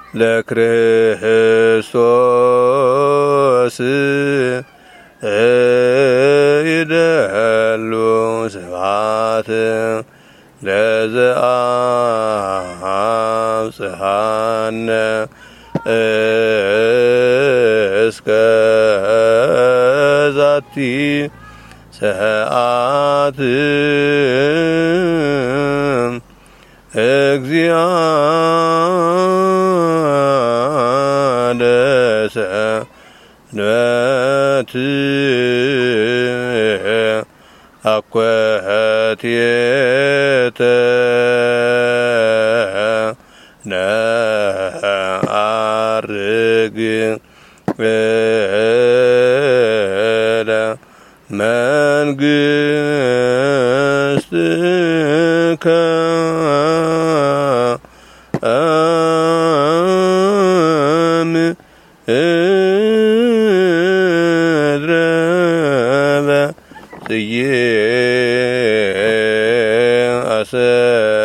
ለክርስቶስ ይደሉ ስብሐት ለዘአብጽሐነ እስከ ዛቲ ሰዓት ሰንበት አኮቴተ ነዐርግ መንግሥትከ ምድረ በጽዬ